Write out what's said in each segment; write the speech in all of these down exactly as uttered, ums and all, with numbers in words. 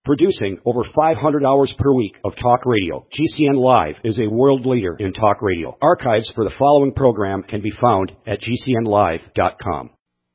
Producing over five hundred hours per week of talk radio, G C N Live is a world leader in talk radio. Archives for the following program can be found at G C N live dot com.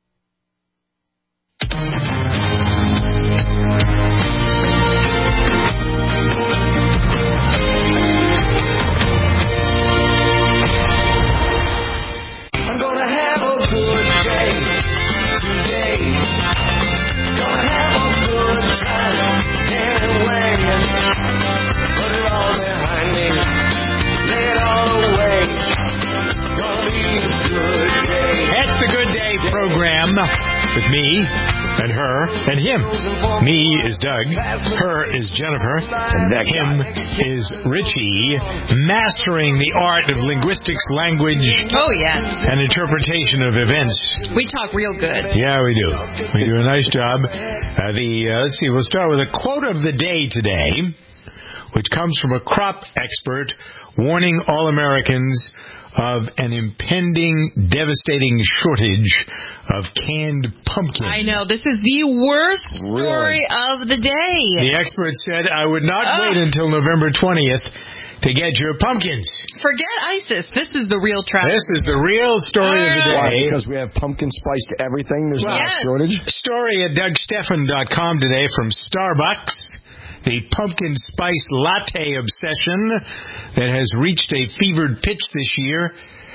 Program with me and her and him. Me is Doug, her is Jennifer, and that him is Richie, mastering the art of linguistics, language, oh yes, and interpretation of events. We talk real good. Yeah, we do. We do a nice job. Uh, the uh, let's see. We'll start with a quote of the day today, which comes from a crop expert warning all Americans of an impending, devastating shortage of canned pumpkin. I know. This is the worst story really? of the day. The expert said, I would not uh. wait until November twentieth to get your pumpkins. Forget ISIS. This is the real tragedy. This is the real story uh, of the day. Why? Because we have pumpkin spice to everything. There's well, yes. no shortage. Story at Doug Stephan dot com today from Starbucks. The pumpkin spice latte obsession that has reached a fevered pitch this year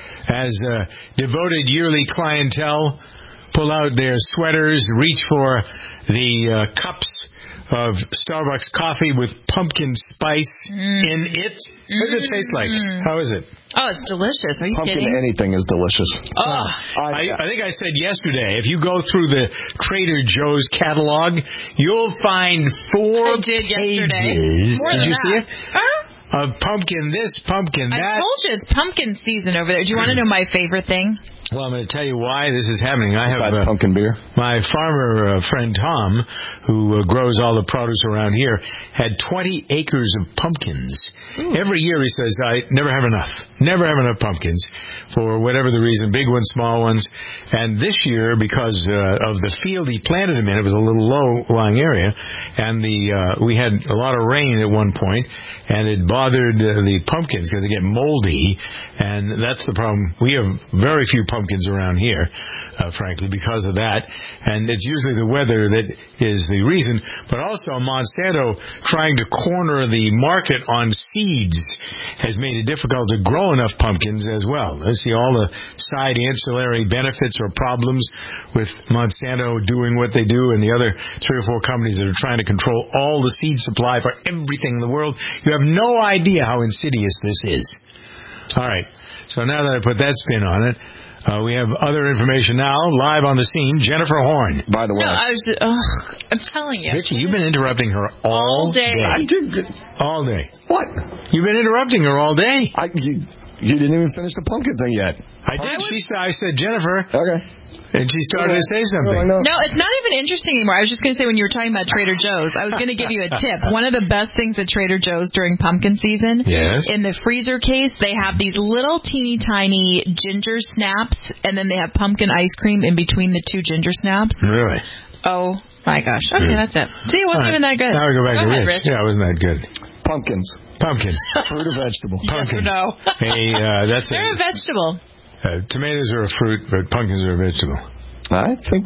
as uh, devoted yearly clientele pull out their sweaters, reach for the uh, cups of Starbucks coffee with pumpkin spice mm. in it. What does it taste like? How is it? Oh, it's delicious. Are you pumpkin kidding? Anything is delicious. Oh. I, I think I said yesterday, if you go through the Trader Joe's catalog, you'll find four I did pages. More did than you that. see it? Huh? Of pumpkin this, pumpkin that. I told you it's pumpkin season over there. Do you want to know my favorite thing? Well, I'm going to tell you why this is happening. I have uh, pumpkin beer. My farmer uh, friend Tom, who uh, grows all the produce around here, had twenty acres of pumpkins. Ooh. Every year he says, I never have enough. Never have enough pumpkins for whatever the reason, big ones, small ones. And this year, because uh, of the field he planted them in, it was a little low-lying area, and the uh, we had a lot of rain at one point, and it bothered uh, the pumpkins because they get moldy, and that's the problem. We have very few pumpkins around here, uh, frankly, because of that. And it's usually the weather that is the reason. But also Monsanto trying to corner the market on seeds has made it difficult to grow enough pumpkins as well. I see all the side ancillary benefits or problems with Monsanto doing what they do and the other three or four companies that are trying to control all the seed supply for everything in the world. You have no idea how insidious this is. All right. So now that I put that spin on it, uh, we have other information now, live on the scene. Jennifer Horn. By the way. No, I was, oh, I'm telling you. Richie, you've been interrupting her all, all day. day. I did good. All day. What? You've been interrupting her all day. I, you, you didn't even finish the pumpkin thing yet. I did. I, was, she, I said, Jennifer. Okay. And she started to say something. No, no, it's not even interesting anymore. I was just going to say, when you were talking about Trader Joe's, I was going to give you a tip. One of the best things at Trader Joe's during pumpkin season, yes. in the freezer case, they have these little teeny tiny ginger snaps, and then they have pumpkin ice cream in between the two ginger snaps. Really? Oh, my gosh. Okay, yeah. That's it. See, it wasn't right. even that good. Now we go back go to ahead, Rich. Rich. Yeah, it wasn't that good. Pumpkins. Pumpkins. Fruit or vegetable? Pumpkin. Yes or no? Hey, uh, that's They're a, a vegetable. Uh, tomatoes are a fruit, but pumpkins are a vegetable. I think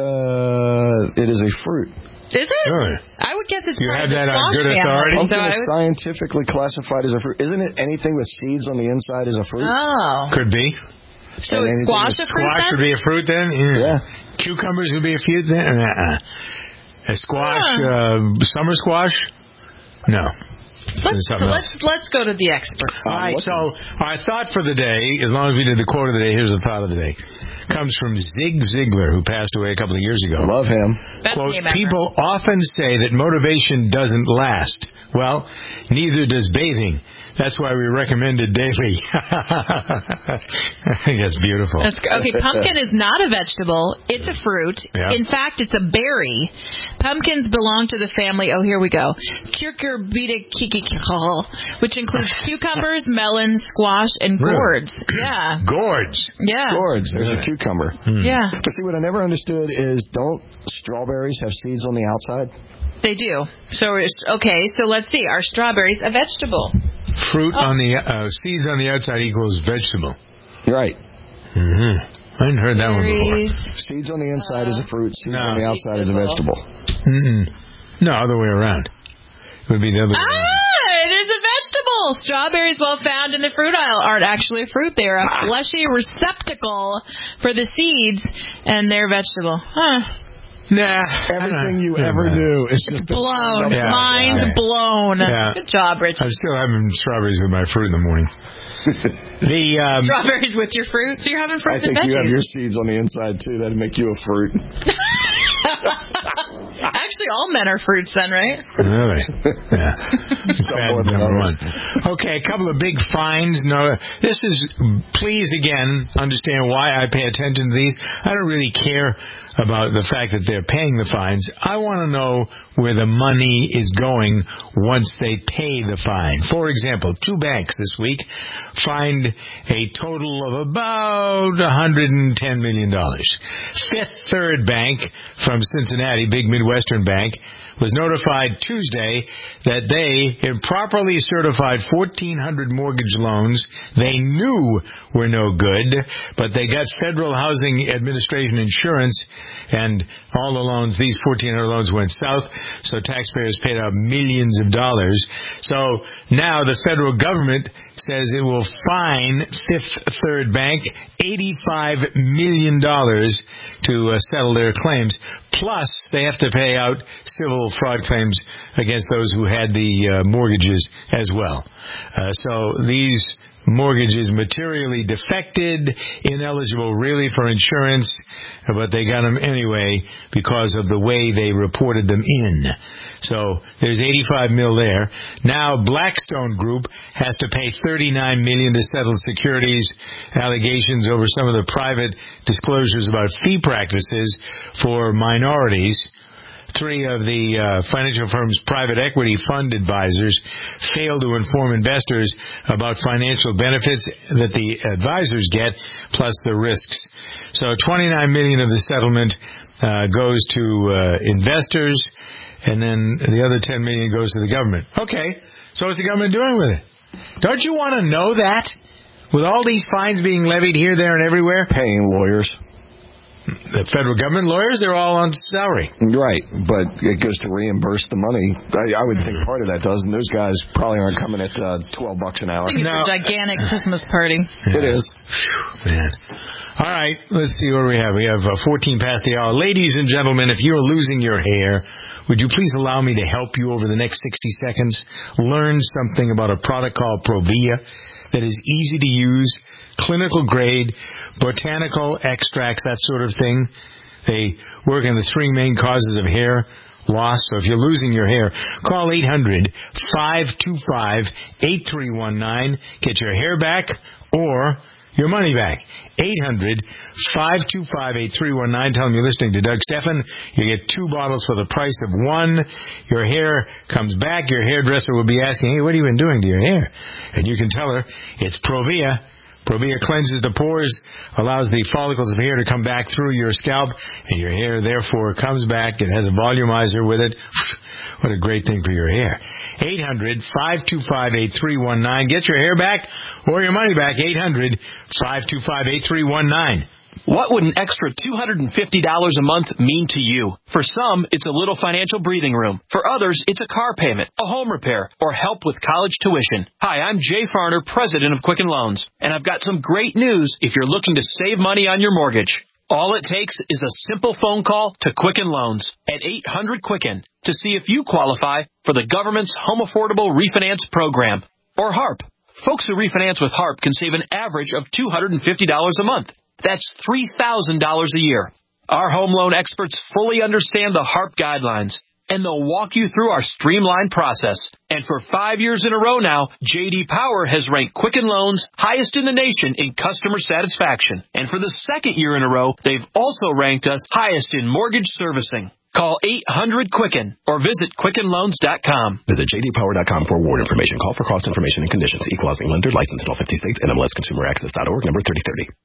uh, it is a fruit. Is it? Really? I would guess it's you part have of the that on good family. authority. Pumpkin so is would... scientifically classified as a fruit. Isn't it anything with seeds on the inside is a fruit? Oh. Could be. So is squash a fruit Squash then? would be a fruit then? Yeah. yeah. Cucumbers would be a fruit then? Uh-uh. A squash, yeah. uh, summer squash? No. Let's, so let's let's go to the expert. All right, so our thought for the day, as long as we did the quote of the day, here's the thought of the day. Comes from Zig Ziglar, who passed away a couple of years ago. Love him. Best Quote, people often say that motivation doesn't last. Well, neither does bathing. That's why we recommend it daily. I think that's beautiful. That's, okay, pumpkin is not a vegetable. It's a fruit. Yep. In fact, it's a berry. Pumpkins belong to the family, oh, here we go, Cucurbitaceae, which includes cucumbers, melons, squash, and gourds. Really? Yeah. Gourds. Yeah. Gourds. There's a cucumber cucumber. Mm. Yeah. But see, what I never understood is, don't strawberries have seeds on the outside? They do. So, it's- okay, so let's see. Are strawberries a vegetable? Fruit Oh. on the uh, seeds on the outside equals vegetable. Right. Mm-hmm. I hadn't heard that one before. Seeds on the inside is a fruit. Seeds No. on the outside is a vegetable. Mm-mm. No, other way around. It would be the other way around. Ah, it is a vegetable. Strawberries, well found in the fruit aisle, aren't actually a fruit. They are a fleshy receptacle for the seeds, and they're vegetable. Huh. Nah. Everything you Yeah. ever do is just Blown. Yeah. Mind Yeah. blown. Yeah. Good job, Rich. I'm still having strawberries with my fruit in the morning. the um, Strawberries with your fruit? So you're having I fruits and think you have veggies. your seeds on the inside, too. That'd make you a fruit. Actually, all men are fruits then, right? Really? Yeah. Some Bad more than number others. one. Okay, a couple of big fines. No, this is, please again, understand why I pay attention to these. I don't really care about the fact that they're paying the fines. I want to know where the money is going once they pay the fine. For example, two banks this week fined a total of about one hundred ten million dollars. Fifth Third Bank from Cincinnati, big Midwestern bank, was notified Tuesday that they improperly certified fourteen hundred mortgage loans they knew were no good, but they got Federal Housing Administration insurance, and all the loans, these fourteen hundred loans went south, so taxpayers paid out millions of dollars. So now the federal government says it will fine Fifth Third Bank eighty-five million dollars to uh, settle their claims. Plus, they have to pay out civil fraud claims against those who had the uh, mortgages as well. Uh, so these mortgages materially defected, ineligible really for insurance, but they got them anyway because of the way they reported them in. So there's eighty-five mil there. Now Blackstone Group has to pay thirty-nine million to settle securities allegations over some of the private disclosures about fee practices for minorities. Three of the uh, financial firm's private equity fund advisors failed to inform investors about financial benefits that the advisors get, plus the risks. So twenty-nine million dollars of the settlement uh, goes to uh, investors, and then the other ten million dollars goes to the government. Okay, so what's the government doing with it? Don't you want to know that? With all these fines being levied here, there, and everywhere? Paying lawyers. The federal government lawyers, they're all on salary. Right, but it goes to reimburse the money. I, I would think part of that does, and those guys probably aren't coming at uh, twelve bucks an hour. I think it's No. a gigantic Christmas party. Yeah. It is. Whew, man. All right, let's see what we have. We have uh, fourteen past the hour. Ladies and gentlemen, if you're losing your hair, would you please allow me to help you over the next sixty seconds? Learn something about a product called Provia that is easy to use, clinical grade, botanical extracts, that sort of thing. They work in the three main causes of hair loss. So if you're losing your hair, call eight hundred, five two five, eight three one nine. Get your hair back or your money back. eight hundred, five two five, eight three one nine. Tell them you're listening to Doug Stephan. You get two bottles for the price of one. Your hair comes back. Your hairdresser will be asking, hey, what have you been doing to your hair? And you can tell her it's Provia. Provia cleanses the pores, allows the follicles of hair to come back through your scalp, and your hair, therefore, comes back. It has a volumizer with it. What a great thing for your hair. eight hundred, five two five, eight three one nine. Get your hair back or your money back. eight hundred, five two five, eight three one nine. What would an extra two hundred fifty dollars a month mean to you? For some, it's a little financial breathing room. For others, it's a car payment, a home repair, or help with college tuition. Hi, I'm Jay Farner, president of Quicken Loans, and I've got some great news if you're looking to save money on your mortgage. All it takes is a simple phone call to Quicken Loans at eight hundred Quicken to see if you qualify for the government's Home Affordable Refinance Program, or HARP. Folks who refinance with HARP can save an average of two hundred fifty dollars a month. That's three thousand dollars a year. Our home loan experts fully understand the HARP guidelines, and they'll walk you through our streamlined process. And for five years in a row now, J D Power has ranked Quicken Loans highest in the nation in customer satisfaction. And for the second year in a row, they've also ranked us highest in mortgage servicing. Call eight hundred Quicken or visit Quicken Loans dot com. Visit J D Power dot com for award information. Call for cost information and conditions. Equal housing lender. Licensed in all fifty states. N M L S Consumer Access dot org. Number thirty thirty.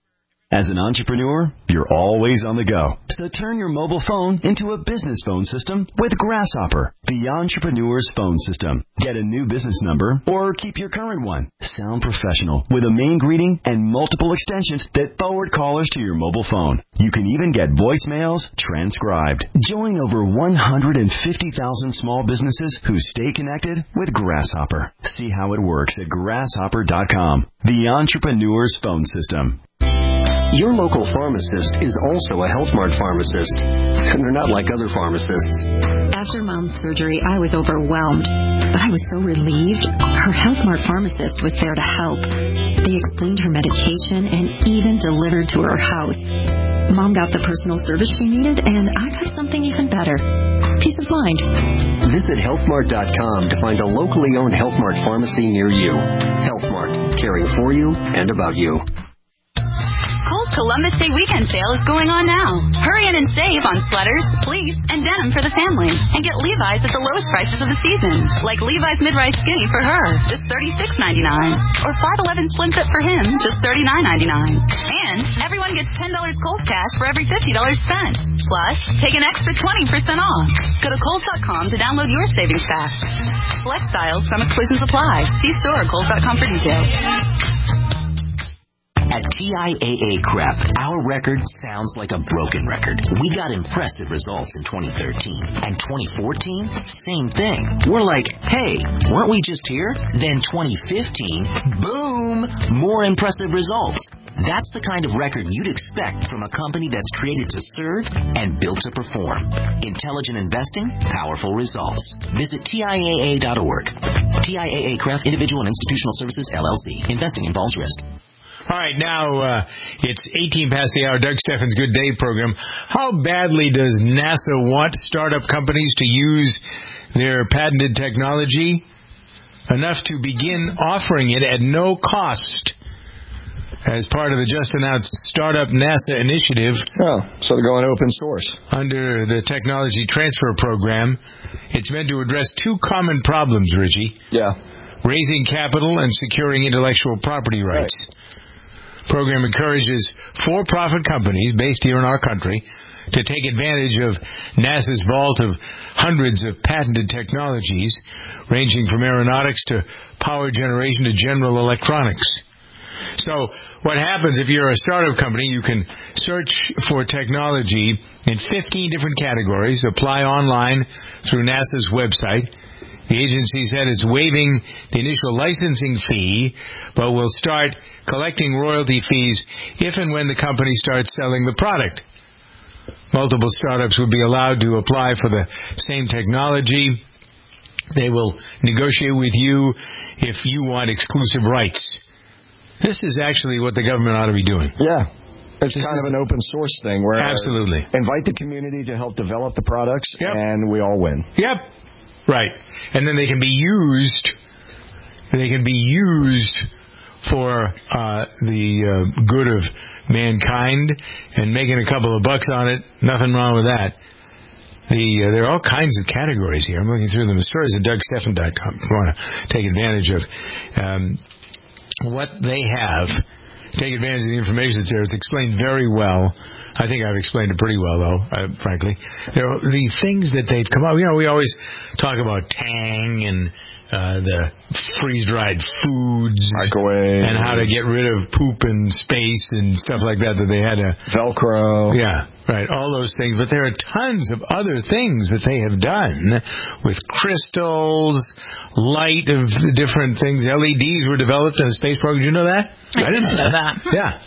As an entrepreneur, you're always on the go. So turn your mobile phone into a business phone system with Grasshopper, the entrepreneur's phone system. Get a new business number or keep your current one. Sound professional with a main greeting and multiple extensions that forward callers to your mobile phone. You can even get voicemails transcribed. Join over one hundred fifty thousand small businesses who stay connected with Grasshopper. See how it works at grasshopper dot com, the entrepreneur's phone system. Your local pharmacist is also a Health Mart pharmacist, and they're not like other pharmacists. After Mom's surgery, I was overwhelmed, but I was so relieved. Her Health Mart pharmacist was there to help. They explained her medication and even delivered to her house. Mom got the personal service she needed, and I got something even better. Peace of mind. Visit health mart dot com to find a locally owned Health Mart pharmacy near you. Health Mart, caring for you and about you. Kohl's Columbus Day weekend sale is going on now. Hurry in and save on sweaters, fleece, and denim for the family. And get Levi's at the lowest prices of the season. Like Levi's mid-rise skinny for her, just thirty-six ninety-nine. Or five eleven slim fit for him, just thirty-nine ninety-nine. And everyone gets ten dollars Kohl's cash for every fifty dollars spent. Plus, take an extra twenty percent off. Go to Kohl's dot com to download your savings pack. Select styles, some exclusions apply. See store or Kohl's dot com for details. At T I A A Crep, our record sounds like a broken record. We got impressive results in twenty thirteen. And twenty fourteen, same thing. We're like, hey, weren't we just here? Then twenty fifteen, boom, more impressive results. That's the kind of record you'd expect from a company that's created to serve and built to perform. Intelligent investing, powerful results. Visit T I A A dot org. T I A A Crep, Individual and Institutional Services, L L C. Investing involves risk. All right, now uh, it's eighteen past the hour. Doug Steffen's Good Day program. How badly does NASA want startup companies to use their patented technology? Enough to begin offering it at no cost as part of the just-announced Startup NASA initiative. Oh, so they're going open source. Under the Technology Transfer Program. It's meant to address two common problems, Richie. Yeah. Raising capital and securing intellectual property rights. Right. Program encourages for-profit companies based here in our country to take advantage of NASA's vault of hundreds of patented technologies, ranging from aeronautics to power generation to general electronics. So what happens if you're a startup company, you can search for technology in fifteen different categories, apply online through NASA's website. The agency said it's waiving the initial licensing fee, but will start collecting royalty fees if and when the company starts selling the product. Multiple startups would be allowed to apply for the same technology. They will negotiate with you if you want exclusive rights. This is actually what the government ought to be doing. Yeah. It's this kind of an open source thing where absolutely invite the community to help develop the products, yep. and we all win. Yep. Right. And then they can be used, they can be used for uh, the uh, good of mankind and making a couple of bucks on it. Nothing wrong with that. The uh, there are all kinds of categories here. I'm looking through them. The stories at Doug Steffen dot com if you want to take advantage of um, what they have. Take advantage of the information that's there. It's explained very well. I think I've explained it pretty well, though, uh, frankly. There are the things that they've come up. You know, we always talk about Tang and uh, the freeze-dried foods. Microwave. And how to get rid of poop in space and stuff like that that they had to... Velcro. Yeah, right, all those things. But there are tons of other things that they have done with crystals, light of different things. L E Ds were developed in the space program. Did you know that? I, I didn't know that. Yeah.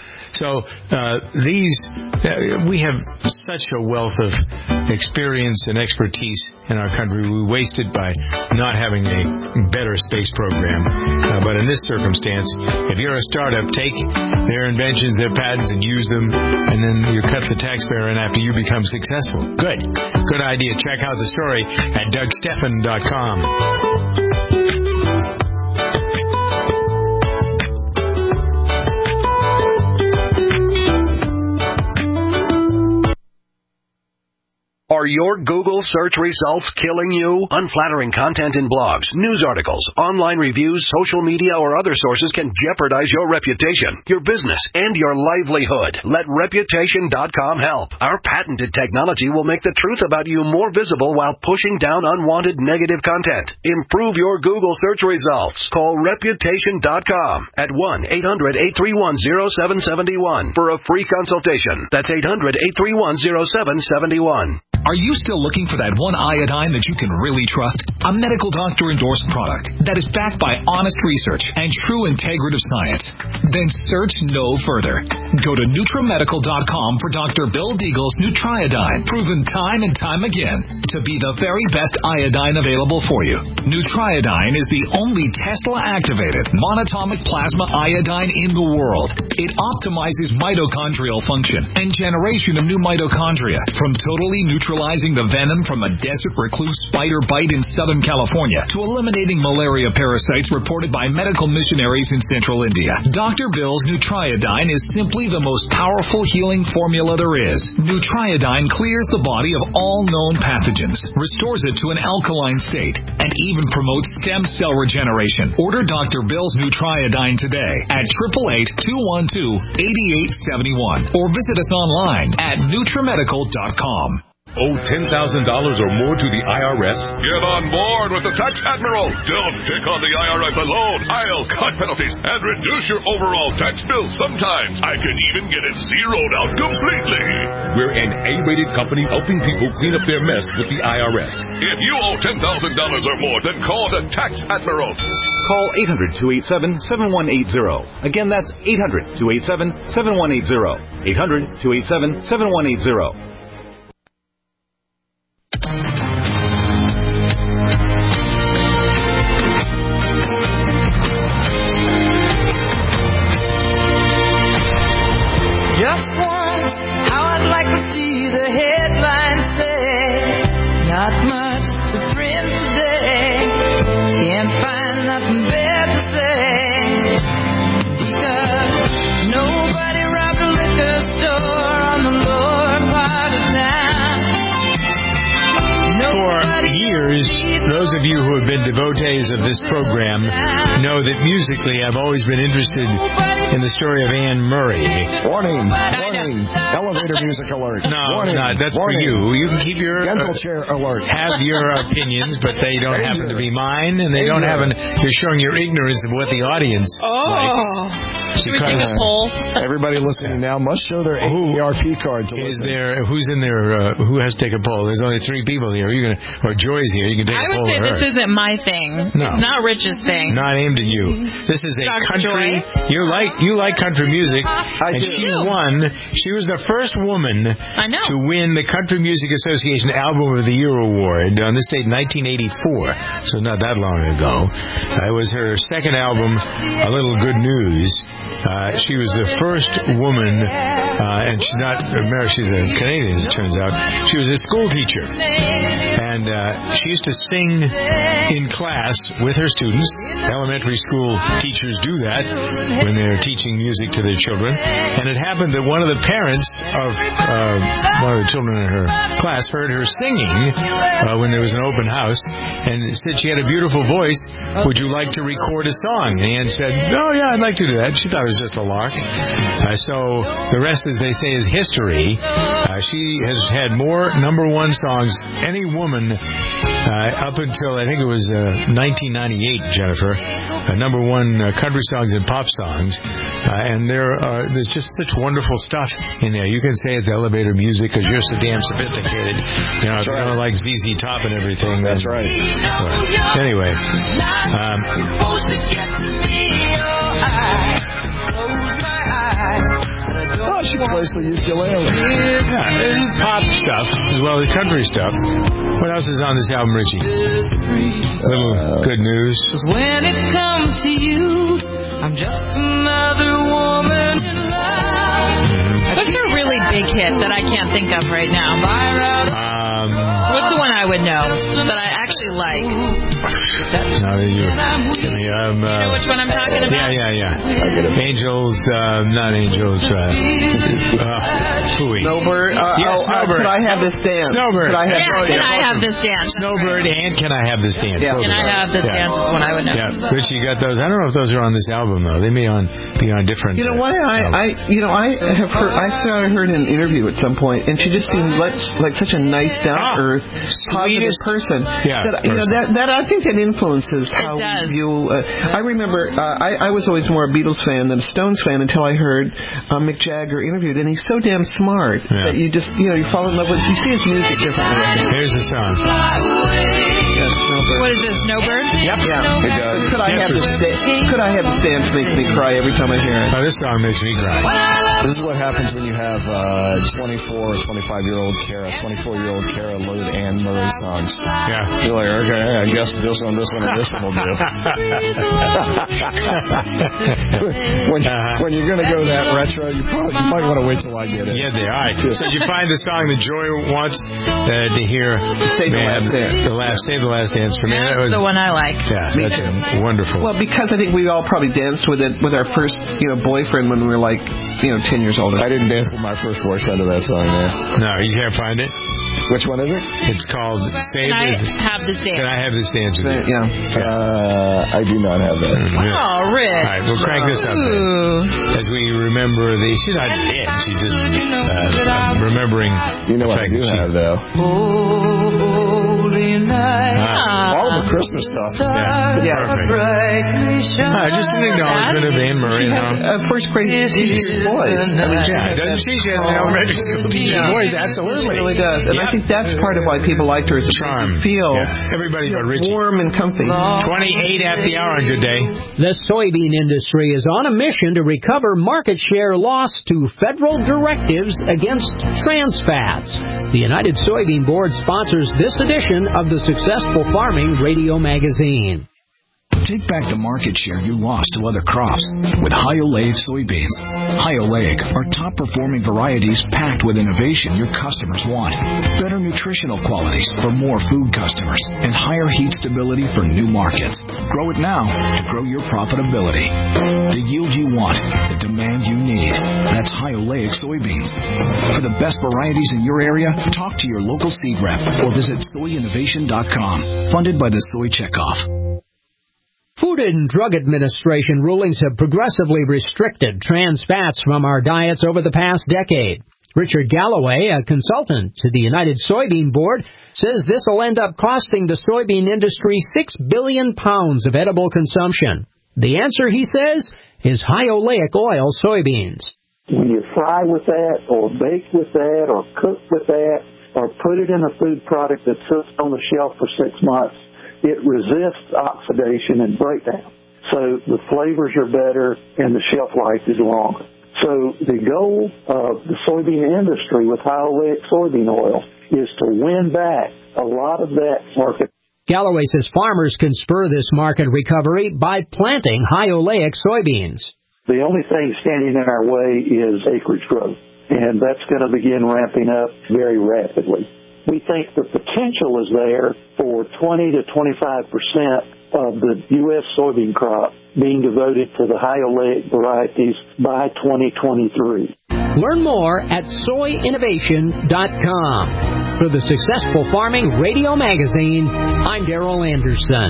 So uh, these, uh, we have such a wealth of experience and expertise in our country. We waste it by not having a better space program. Uh, but in this circumstance, if you're a startup, take their inventions, their patents, and use them, and then you cut the taxpayer in after you become successful. Good. Good idea. Check out the story at Doug Steffen dot com. Are Are your Google search results killing you? Unflattering content in blogs, news articles, online reviews, social media, or other sources can jeopardize your reputation, your business, and your livelihood. Let Reputation dot com help. Our patented technology will make the truth about you more visible while pushing down unwanted negative content. Improve your Google search results. Call Reputation dot com at one eight hundred eight three one oh seven seven one for a free consultation. That's eight hundred eight three one oh seven seven one. Are you still looking for that one iodine that you can really trust? A medical doctor endorsed product that is backed by honest research and true integrative science? Then search no further. Go to NutriMedical dot com for Doctor Bill Deagle's Nutriodine, proven time and time again to be the very best iodine available for you. Nutriodine is the only Tesla-activated monatomic plasma iodine in the world. It optimizes mitochondrial function and generation of new mitochondria from totally neutralizing the venom from a desert recluse spider bite in Southern California to eliminating malaria parasites reported by medical missionaries in Central India. Doctor Bill's Nutriodine is simply the most powerful healing formula there is. Nutriodine clears the body of all known pathogens, restores it to an alkaline state, and even promotes stem cell regeneration. Order Doctor Bill's Nutriodine today at eight eight eight, two one two, eight eight seven one or visit us online at NutriMedical dot com. Owe ten thousand dollars or more to the I R S? Get on board with the Tax Admiral. Don't pick on the I R S alone. I'll cut penalties and reduce your overall tax bill. Sometimes I can even get it zeroed out completely. We're an A-rated company helping people clean up their mess with the I R S. If you owe ten thousand dollars or more, then call the Tax Admiral. Call eight hundred, two eight seven, seven one eight zero. Again, that's eight hundred, two eight seven, seven one eight zero. eight hundred, two eight seven, seven one eight zero. Just one, how I'd like to see the headline say, not much to print today, can't find nothing better to say, because nobody robbed a liquor store on the lower part of town. For years, those of you who have been devotees of this program know that musically I've always been interested in the story of Anne Murray. Warning, warning, elevator music alert. No, warning, no, that's warning. for you. You can keep your dental uh, chair alert. Have your opinions, but they don't Danger. happen to be mine, and they Danger. don't happen. You're showing your ignorance of what the audience Oh. likes. Should we take a poll? Everybody listening now must show their A A R P card to Is listen. there who's in there? Uh, who has to take a poll? There's only three people here. You're gonna, or Joy's here. You can take I a would poll say of her. this isn't my thing. No. It's not Rich's thing. Not aimed at you. This is a Doctor country. Joy? You like you like country music, I and do. she won. She was the first woman I know. to win the Country Music Association Album of the Year award on this date in nineteen eighty-four. So not that long ago. Uh, it was her second album, A Little Good News. Uh, she was the first woman, uh, and she's not American, she's a Canadian, as it turns out. She was a school teacher, and uh, she used to sing in class with her students. Elementary school teachers do that when they're teaching music to their children. And it happened that one of the parents of uh, one of the children in her class heard her singing uh, when there was an open house, and said she had a beautiful voice. Would you like to record a song? And Anne said, oh, yeah, I'd like to do that. She thought it was just a lark. Uh, so the rest, as they say, is history. Uh, she has had more number one songs, any woman, uh, up until, I think it was uh, nineteen ninety-eight, Jennifer, uh, number one uh, country songs and pop songs. Uh, and there are, there's just such wonderful stuff in there. You can say it's elevator music because you're so damn sophisticated. You know, if you don't like Z Z Top and everything. That's then, right. Well, anyway. Um, Oh, she plays the ukulele. Yeah, there's pop stuff as well as country stuff. What else is on this album, Richie? A little uh, good news. When it comes to you, I'm just another woman in love. What's a really big hit that I can't think of right now? Um, What's the one I would know that I actually like? No, you, Kimmy, um, uh, you know which one I'm talking about? Yeah, yeah, yeah. Angels, uh, not angels. Uh, uh, Snowbird. Uh, yes, oh, Snowbird. Uh, could I have this dance? Snowbird. Could I have yeah, this can dance? I have this dance? Snowbird and Can I Have This Dance? Yeah. Can I have this yeah. dance is one I would know. Yeah, Rich, you got those? I don't know if those are on this album though. They may on be on different. You know uh, what? I, I, you know, I have heard. I saw I heard an interview at some point, and she just seemed like like such a nice, down to earth, positive person. Yeah, that, you know that that I think that influences how does. we view. Uh, I remember uh, I I was always more a Beatles fan than a Stones fan until I heard uh, Mick Jagger interviewed, and he's so damn smart yeah. that you just you know you fall in love with. You see his music differently. Here's the song. Yes, Snowbird. What is this, Snowbird? Yep. Yeah. It does. Could I Yes, have sir. this? Da- could I have this dance? Makes me cry every time I hear it. Oh, this song makes me cry. This is what happens when you have uh, twenty-four or twenty-five-year-old Kara, twenty-four-year-old Kara load Anne Murray songs. Yeah. You're like, okay, I guess this one, this one, and this one will do. when, uh-huh. when you're going to go that retro, you probably you might want to wait till I get it. Yeah, they are. So you find the song that Joy wants uh, to hear. Save the Last Dance. The last, Save the Last Dance for me. That That's was, the one I like. Yeah, Me that's too. wonderful. Well, because I think we all probably danced with it with our first, you know, boyfriend when we were like, you know, ten years older. I didn't dance with my first boyfriend to that song, man. No, you can't find it? Which one is it? It's called Save Can I the... have this dance? Can I Have This Dance with you? Yeah. Uh, I do not have that. Mm, yeah. Oh, Rich. All right, we'll crank this up then. As we remember the... She's not dead. She's just uh, remembering... You know the what I fact do that she- have, though? Holy night. Ah. All the Christmas stuff. Yeah, Yeah. perfect. Ah, just an acknowledgement of Anne Murray. She Now. had a first grade teacher's voice. I mean, Yeah, doesn't she? She has an elementary school teacher voice. Absolutely. It really does. And Yep. I think that's part of why people liked her. Is it Charm. makes you feel Yeah. Everybody but Richie. warm and comfy. twenty-eight at the hour. Good day. The soybean industry is on a mission to recover market share lost to federal directives against trans fats. The United Soybean Board sponsors this edition of the Successful Farming Radio Magazine. Take back the market share you lost to other crops with high-oleic soybeans. High-oleic are top-performing varieties packed with innovation your customers want. Better nutritional qualities for more food customers and higher heat stability for new markets. Grow it now to grow your profitability. The yield you want, the demand you need. That's high-oleic soybeans. For the best varieties in your area, talk to your local seed rep or visit soy innovation dot com. Funded by the Soy Checkoff. Food and Drug Administration rulings have progressively restricted trans fats from our diets over the past decade. Richard Galloway, a consultant to the United Soybean Board, says this will end up costing the soybean industry six billion pounds of edible consumption. The answer, he says, is high-oleic oil soybeans. When you fry with that or bake with that or cook with that or put it in a food product that sits on the shelf for six months, it resists oxidation and breakdown. So the flavors are better and the shelf life is longer. So the goal of the soybean industry with high-oleic soybean oil is to win back a lot of that market. Galloway says farmers can spur this market recovery by planting high-oleic soybeans. The only thing standing in our way is acreage growth, and that's going to begin ramping up very rapidly. We think the potential is there for twenty to twenty-five percent of the U S soybean crop being devoted to the high-oleic varieties by twenty twenty-three. Learn more at soy innovation dot com. For the Successful Farming Radio Magazine, I'm Darrell Anderson.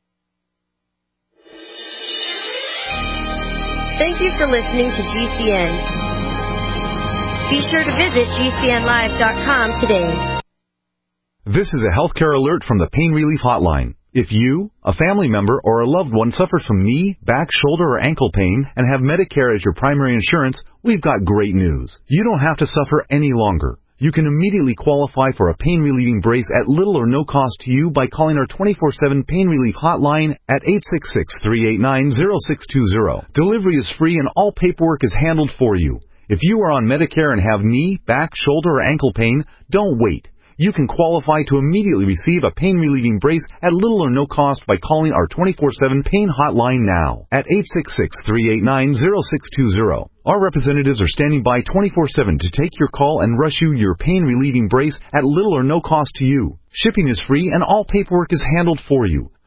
Thank you for listening to G C N. Be sure to visit G C N live dot com today. This is a healthcare alert from the Pain Relief Hotline. If you, a family member, or a loved one suffers from knee, back, shoulder, or ankle pain and have Medicare as your primary insurance, we've got great news. You don't have to suffer any longer. You can immediately qualify for a pain-relieving brace at little or no cost to you by calling our twenty-four seven Pain Relief Hotline at eight six six, three eight nine, zero six two zero. Delivery is free and all paperwork is handled for you. If you are on Medicare and have knee, back, shoulder, or ankle pain, don't wait. You can qualify to immediately receive a pain-relieving brace at little or no cost by calling our twenty-four seven Pain Hotline now at eight six six, three eight nine, zero six two zero. Our representatives are standing by twenty-four seven to take your call and rush you your pain-relieving brace at little or no cost to you. Shipping is free and all paperwork is handled for you.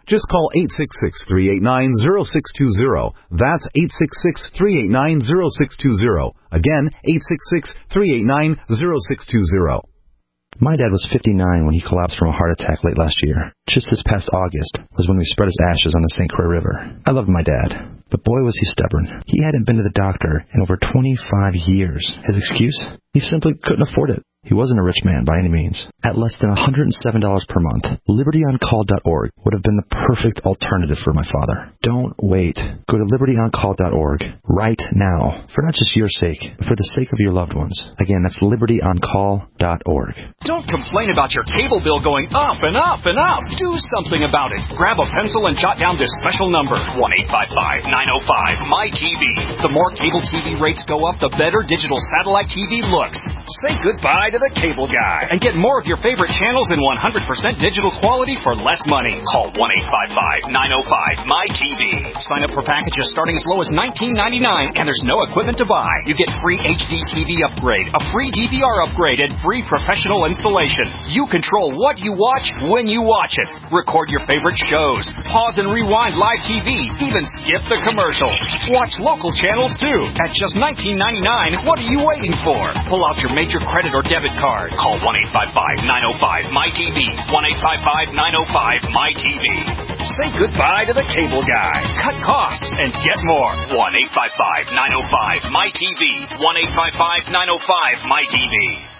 Just call eight six six, three eight nine, zero six two zero. That's eight six six, three eight nine, zero six two zero. Again, eight six six, three eight nine, zero six two zero. My dad was fifty-nine when he collapsed from a heart attack late last year. Just this past August was when we spread his ashes on the Saint Croix River. I loved my dad, but boy was he stubborn. He hadn't been to the doctor in over twenty-five years. His excuse? He simply couldn't afford it. He wasn't a rich man by any means. At less than one hundred seven dollars per month, liberty on call dot org would have been the perfect alternative for my father. Don't wait. Go to liberty on call dot org right now, for not just your sake, but for the sake of your loved ones. Again, that's liberty on call dot org. Don't complain about your cable bill going up and up and up. Do something about it. Grab a pencil and jot down this special number, one eight five five, nine oh five, M Y T V. The more cable T V rates go up, the better digital satellite T V looks. Say goodbye to the cable guy and get more of your favorite channels in one hundred percent digital quality for less money. Call one eight five five, nine oh five, M Y T V. Sign up for packages starting as low as nineteen ninety-nine, and there's no equipment to buy. You get free H D T V upgrade, a free D V R upgrade, and free professional installation. You control what you watch when you watch it. Record your favorite shows. Pause and rewind live T V. Even skip the commercials. Watch local channels too. At just nineteen ninety-nine, what are you waiting for? Pull out your major credit or debit card. Call one eight five five, nine oh five, M Y T V. one eight five five, nine oh five, M Y T V. Say goodbye to the cable guy. Cut costs and get more. one eight five five, nine oh five, M Y T V. one eight five five, nine oh five, M Y T V.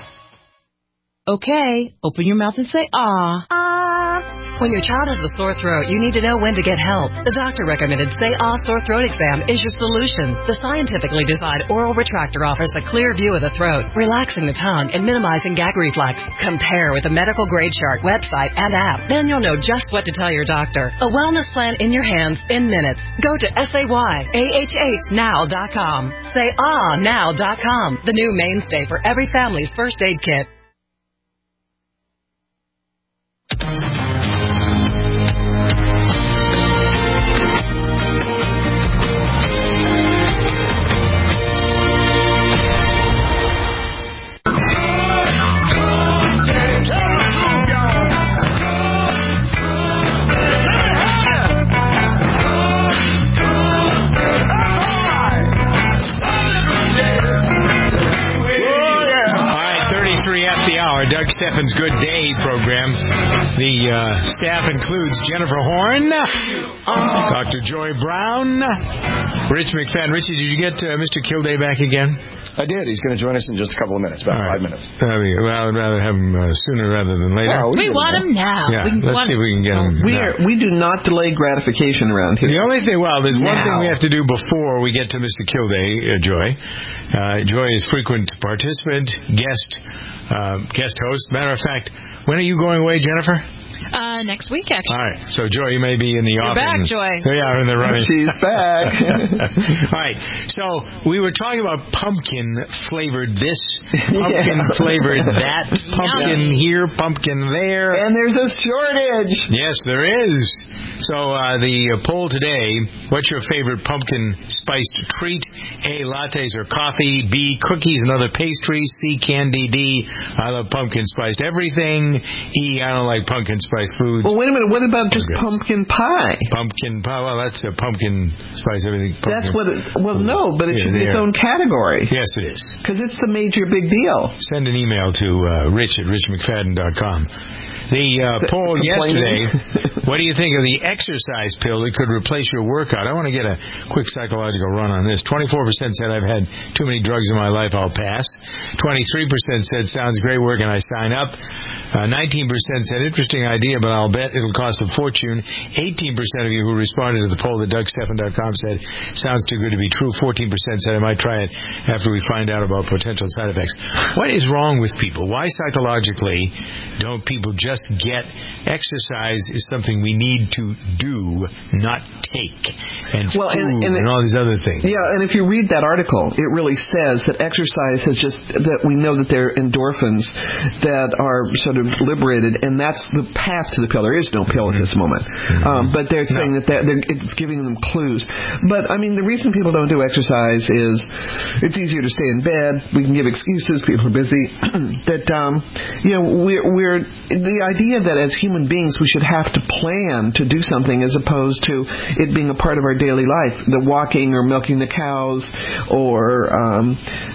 Okay, open your mouth and say ah. Ah. When your child has a sore throat, you need to know when to get help. The doctor recommended Say Ah Sore Throat Exam is your solution. The scientifically designed oral retractor offers a clear view of the throat, relaxing the tongue and minimizing gag reflex. Compare with the medical grade chart website and app. Then you'll know just what to tell your doctor. A wellness plan in your hands in minutes. Go to S A Y A H H now dot com. Say Ah now dot com. The new mainstay for every family's first aid kit. Doug Steffen's Good Day program. The uh, staff includes Jennifer Horn, Doctor Joy Brown, Rich McFadden. Richie, did you get uh, Mister Kilday back again? I did. He's going to join us in just a couple of minutes, about right. five minutes. Uh, well, I'd rather have him uh, sooner rather than later. Well, we, we want him now. Yeah, we let's see if we can get him we, now. are, we do not delay gratification around here. The only thing, well, there's now. one thing we have to do before we get to Mister Kilday, uh, Joy. Uh, Joy is frequent participant, guest, uh, guest host. Matter of fact, when are you going away, Jennifer? Uh, next week, actually. All right. So, Joy, you may be in the You're offing. back, Joy. Yeah, in the running. She's back. All right. So, we were talking about pumpkin-flavored this, pumpkin-flavored yeah. that, pumpkin here, pumpkin there. And there's a shortage. Yes, there is. So, uh, the uh, poll today, what's your favorite pumpkin-spiced treat? A, lattes or coffee. B, cookies and other pastries. C, candy. D, I love pumpkin-spiced everything. E, I don't like pumpkin-spiced foods. Well, wait a minute. What about just okay. pumpkin pie? Pumpkin pie. Well, that's a pumpkin spice everything. Pumpkin. That's what it... Well, no, but it should be its own category. Yes, it is. Because it's the major big deal. Send an email to uh, rich at rich mcfadden dot com. The uh, poll yesterday, what do you think of the exercise pill that could replace your workout? I want to get a quick psychological run on this. twenty-four percent said I've had too many drugs in my life, I'll pass. twenty-three percent said sounds great work and I sign up. Uh, nineteen percent said interesting idea, but I'll bet it'll cost a fortune. eighteen percent of you who responded to the poll at doug steffen dot com said sounds too good to be true. fourteen percent said I might try it after we find out about potential side effects. What is wrong with people? Why psychologically don't people just get exercise is something we need to do, not take, and well, food and, and, and all these other things. Yeah, and if you read that article, it really says that exercise has just, that we know that there are endorphins that are sort of have liberated, and that's the path to the pill. There is no pill at this moment. Um, but they're saying no. that they're, they're, it's giving them clues. But, I mean, the reason people don't do exercise is it's easier to stay in bed. We can give excuses. People are busy. that, um, you know, we're, we're the idea that as human beings we should have to plan to do something as opposed to it being a part of our daily life, the walking or milking the cows or um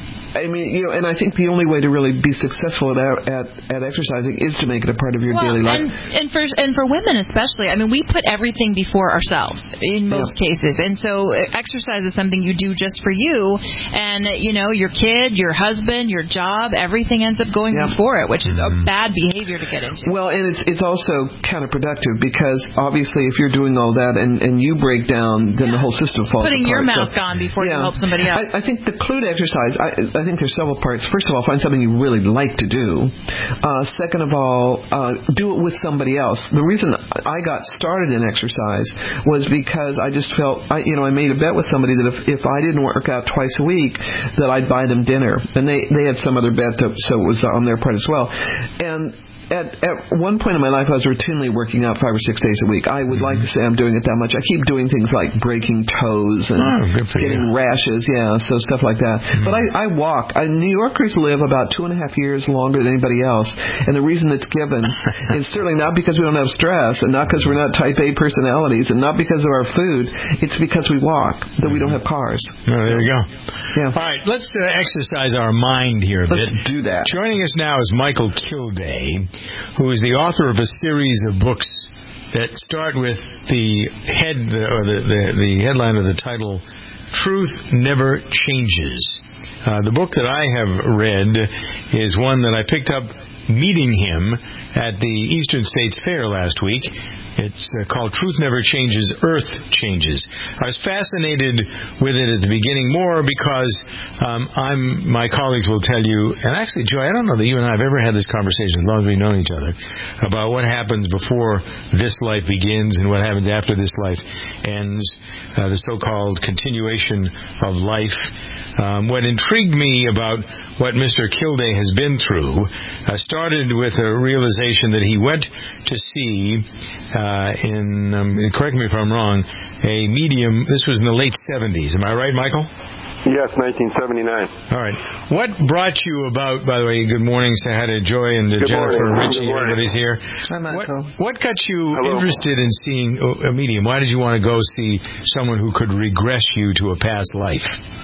I mean, you know, and I think the only way to really be successful at at, at exercising is to make it a part of your well, daily life. And, and for and for women especially, I mean, we put everything before ourselves in most yeah. cases, and so exercise is something you do just for you, and you know, your kid, your husband, your job, everything ends up going yeah. before it, which is a bad behavior to get into. Well, and it's it's also counterproductive because obviously if you're doing all that and, and you break down, then yeah. the whole system falls Putting apart. Putting your mask so, on before yeah. you help somebody else. I, I think the clue to exercise. I, I I think there's several parts. First of all, find something you really like to do. Uh, second of all, uh, do it with somebody else. The reason I got started in exercise was because I just felt, I, you know, I made a bet with somebody that if, if I didn't work out twice a week, that I'd buy them dinner. And they, they had some other bet, that, so it was on their part as well. And At, at one point in my life, I was routinely working out five or six days a week. I would like to say I'm doing it that much. I keep doing things like breaking toes and oh, getting you. rashes, yeah, so stuff like that. Mm-hmm. But I, I walk. I, New Yorkers live about two and a half years longer than anybody else, and the reason it's given is certainly not because we don't have stress, and not because we're not type A personalities, and not because of our food. It's because we walk, that we don't have cars. Oh, there you go. Yeah. All right, let's uh, exercise our mind here a let's bit. Let's do that. Joining us now is Michael Kilday, who is the author of a series of books that start with the head or the, the, the headline of the title, Truth Never Changes. Uh, the book that I have read is one that I picked up meeting him at the Eastern States Fair last week. It's uh, called Truth Never Changes, Earth Changes. I was fascinated with it at the beginning more because um, I'm. my colleagues will tell you, and actually, Joy, I don't know that you and I have ever had this conversation as long as we've known each other, about what happens before this life begins and what happens after this life ends, uh, the so-called continuation of life. Um, what intrigued me about what Mister Kilday has been through uh, started with a realization that he went to see uh, in, um, correct me if I'm wrong, a medium. This was in the late seventies. Am I right, Michael? Yes, nineteen seventy-nine. All right. What brought you about, by the way, good morning, say hi to Joy and to good Jennifer morning. and Richie, everybody's here. Hi, Michael. What, what got you Hello. interested in seeing a medium? Why did you want to go see someone who could regress you to a past life?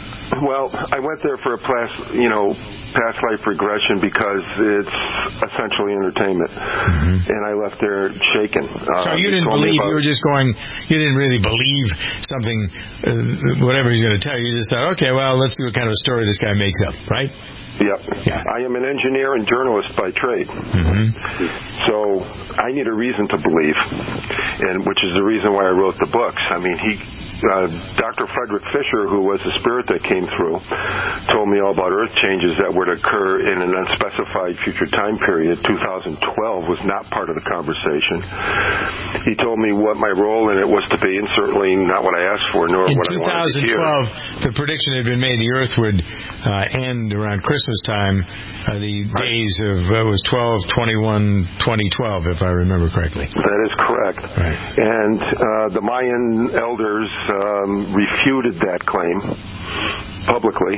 Well, I went there for a past, you know, past life regression because it's essentially entertainment, mm-hmm. and I left there shaken. So uh, you didn't believe, you were just going, you didn't really believe something, uh, whatever he's going to tell you. You just thought, okay, well, let's see what kind of story this guy makes up, right? Yep. Yeah. I am an engineer and journalist by trade. Mm-hmm. So I need a reason to believe, and which is the reason why I wrote the books. I mean, he, uh, Doctor Frederick Fisher, who was the spirit that came through, told me all about earth changes that would occur in an unspecified future time period. two thousand twelve was not part of the conversation. He told me what my role in it was to be, and certainly not what I asked for, nor in what I wanted to hear. In two thousand twelve, the prediction had been made the earth would uh, end around Christmas time, uh, the right. days of, uh, it was twelve twenty-one twenty twelve, if I remember correctly. That is correct. Right. And uh, the Mayan elders um, refuted that claim publicly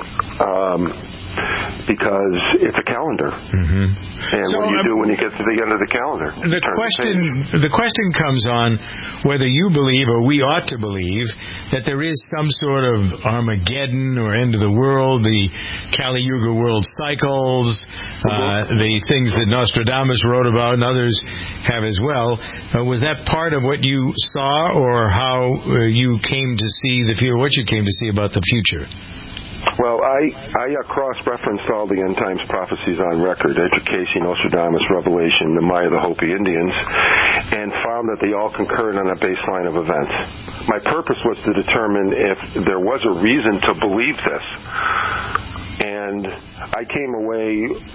um, because it's a calendar. Mm-hmm. And so, what do you um, do when you get to the end of the calendar? The question, the question comes on whether you believe, or we ought to believe, that there is some sort of Armageddon or end of the world, the Kali Yuga world cycles, mm-hmm. uh, the things that Nostradamus wrote about and others have as well. Uh, was that part of what you saw, or how uh, you came to see the future, what you came to see about the future? Well, I, I uh, cross-referenced all the end times prophecies on record, Education, Nostradamus, Revelation, the Maya, the Hopi Indians, and found that they all concurred on a baseline of events. My purpose was to determine if there was a reason to believe this. And I came away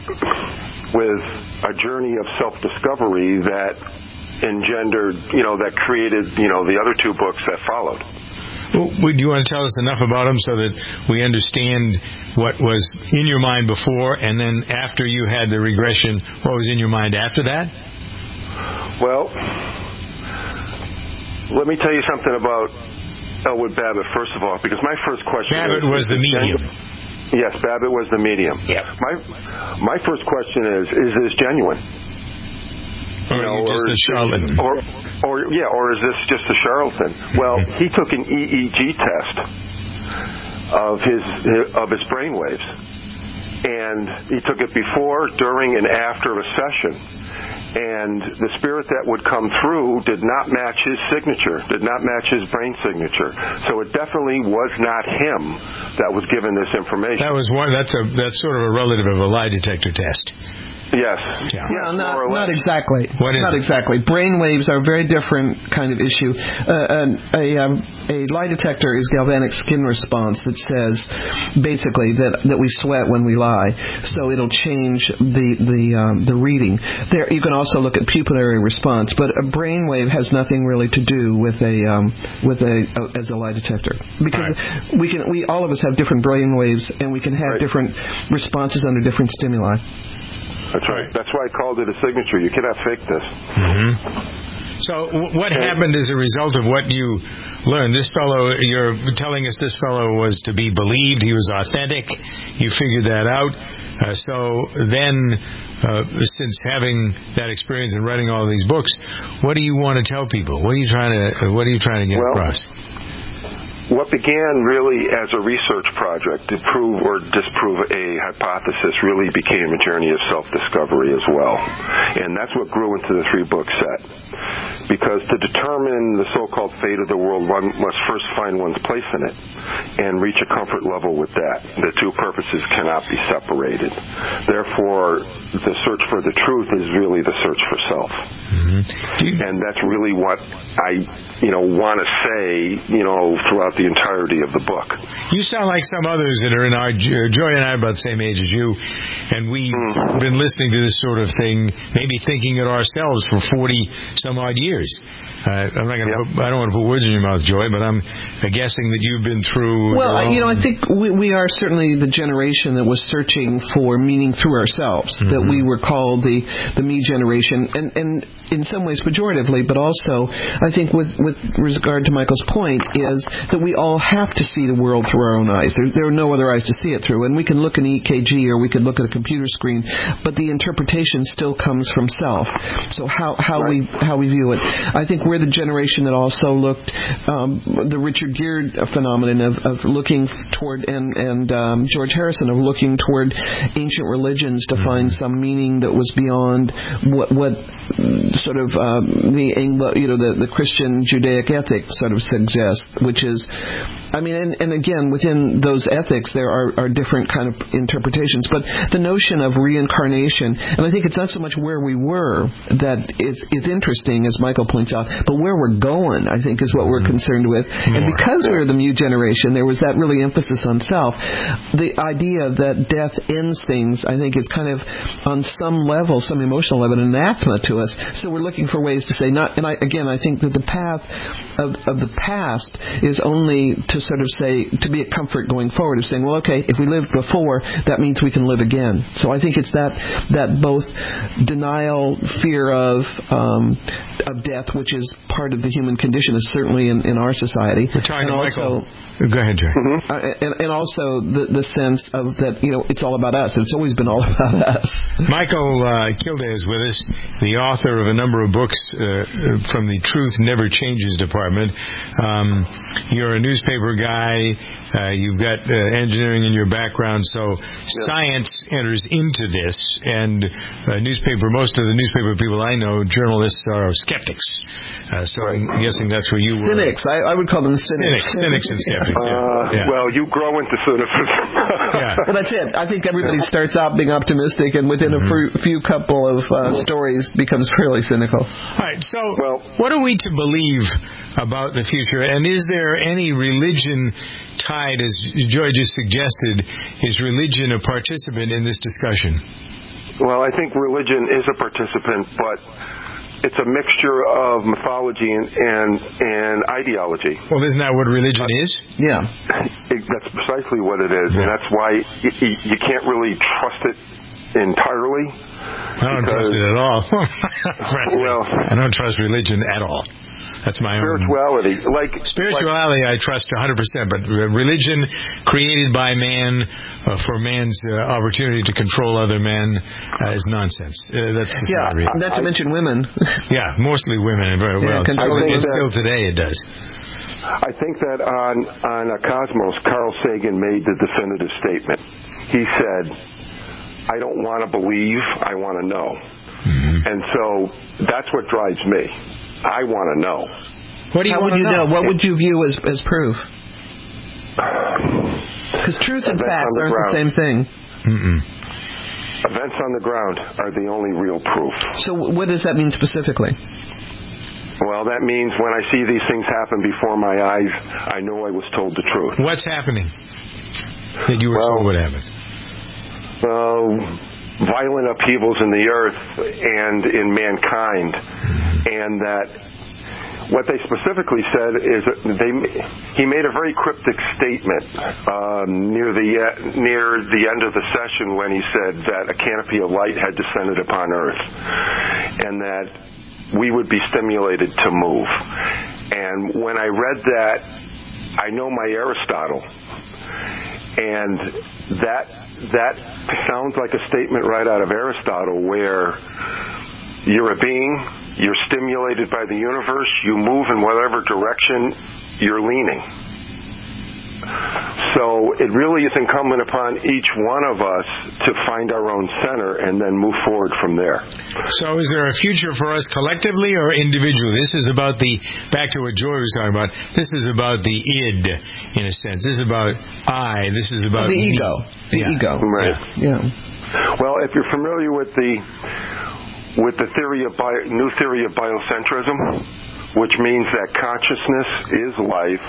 with a journey of self-discovery that engendered, you know, that created, you know, the other two books that followed. Well, would you want to tell us enough about them so that we understand what was in your mind before, and then after you had the regression, what was in your mind after that? Well, let me tell you something about Elwood Babbitt, first of all, because my first question Babbitt is, was the medium. Genu- yes, Babbitt was the medium. Yep. My my first question is, is this genuine? Or you know, are you just or a charlatan? Or, or, yeah, or is this just a charlatan? Well, he took an E E G test of his of his brainwaves, and he took it before, during, and after a session. And the spirit that would come through did not match his signature, did not match his brain signature. So it definitely was not him that was given this information. That was one. That's a that's sort of a relative of a lie detector test. Yes. Yeah. Yeah, not, not exactly. What is not it? exactly. Brain waves are a very different kind of issue. Uh, a, um, a lie detector is galvanic skin response that says basically that, that we sweat when we lie, so it'll change the the um, the reading. There, you can also look at pupillary response, but a brain wave has nothing really to do with a um, with a, a as a lie detector, because right. we can we all of us have different brain waves, and we can have right. different responses under different stimuli. That's right. That's why I called it a signature. You cannot fake this. Mm-hmm. So w- what okay. happened as a result of what you learned? This fellow, you're telling us this fellow was to be believed. He was authentic. You figured that out. Uh, so then, uh, since having that experience and writing all these books, what do you want to tell people? What are you trying to, uh, what are you trying to get well, across? What began really as a research project to prove or disprove a hypothesis really became a journey of self-discovery as well. And that's what grew into the three-book set. Because to determine the so-called fate of the world, one must first find one's place in it and reach a comfort level with that. The two purposes cannot be separated. Therefore, the search for the truth is really the search for self. Mm-hmm. And that's really what I, you know, want to say, you know, throughout the entirety of the book. You sound like some others that are in our, Joy and I are about the same age as you, and we've mm. been listening to this sort of thing, maybe thinking it ourselves for forty some odd years. Uh, I'm not going to. Yep. I don't want to put words in your mouth, Joy, but I'm guessing that you've been through. Well, you know, I think we, we are certainly the generation that was searching for meaning through ourselves. Mm-hmm. That we were called the the me generation, and and in some ways pejoratively, but also I think with with regard to Michael's point is that we all have to see the world through our own eyes. There, there are no other eyes to see it through, and we can look at an E K G or we could look at a computer screen, but the interpretation still comes from self. So how how right. we how we view it, I think. We're the generation that also looked um, the Richard Gere phenomenon of, of looking toward and and um, George Harrison of looking toward ancient religions to mm-hmm. find some meaning that was beyond what what sort of um, the Anglo, you know the, the Christian Judaic ethic sort of suggests, which is, I mean, and, and again within those ethics there are, are different kind of interpretations, but the notion of reincarnation, and I think it's not so much where we were that is is interesting, as Michael points out, but where we're going, I think, is what we're concerned with. More. And because we're the Mu generation, there was that really emphasis on self. The idea that death ends things, I think, is kind of, on some level, some emotional level, an anathema to us. So we're looking for ways to say, not. And I, again, I think that the path of, of the past is only to sort of say, to be a comfort going forward, of saying, well, okay, if we lived before, that means we can live again. So I think it's that that both denial, fear of um, of death, which is part of the human condition, is certainly in, in our society. We're talking and to also, Michael. Go ahead, Jay. Mm-hmm. Uh, and, and also the, the sense of that, you know, it's all about us. It's always been all about us. Michael uh, Kilday is with us, the author of a number of books uh, from the Truth Never Changes department. Um, you're a newspaper guy. Uh, you've got uh, engineering in your background, so yeah. science enters into this. And uh, newspaper, most of the newspaper people I know, journalists, are skeptics. Uh, so I'm guessing that's where you were. Cynics. I, I would call them cynics. Cynics, cynics and skeptics. Yeah. Uh, yeah. Well, you grow into cynicism. yeah. Well, that's it. I think everybody starts out being optimistic, and within mm-hmm. a few couple of uh, stories becomes fairly cynical. All right. So, well, what are we to believe about the future? And is there any religion tied, as Joy just suggested? Is religion a participant in this discussion? Well, I think religion is a participant, but it's a mixture of mythology and, and and ideology. Well, isn't that what religion is? Yeah, it, that's precisely what it is, yeah. And that's why you, you can't really trust it entirely. I don't trust it at all. Well, I don't trust religion at all. That's my spirituality. own. Like spirituality, like, I trust one hundred percent. But religion created by man uh, for man's uh, opportunity to control other men uh, is nonsense. Uh, that's just yeah. Not, not to mention women. Yeah, mostly women. Very well. Yeah, so, and still today it does. I think that on on a Cosmos, Carl Sagan made the definitive statement. He said, "I don't want to believe. I want to know." Mm-hmm. And so that's what drives me. I want to know. What do you How want would you to know? know? What would you view as as proof? Because truth and facts aren't the same thing. Mm-mm. Events on the ground are the only real proof. So what does that mean specifically? Well, that means when I see these things happen before my eyes, I know I was told the truth. What's happening that you were well, told would happen? Well, violent upheavals in the earth and in mankind, and that what they specifically said is that they he made a very cryptic statement um, near the uh, near the end of the session when he said that a canopy of light had descended upon Earth, and that we would be stimulated to move. And when I read that, I know my Aristotle, and that that sounds like a statement right out of Aristotle, where you're a being, you're stimulated by the universe, you move in whatever direction you're leaning. So it really is incumbent upon each one of us to find our own center and then move forward from there. So is there a future for us collectively or individually? This is about the, back to what Joy was talking about, this is about the id, in a sense. This is about I. This is about the me. ego. The yeah. ego. Right. Yeah. Well, if you're familiar with the with the theory of bio, new theory of biocentrism, which means that consciousness is life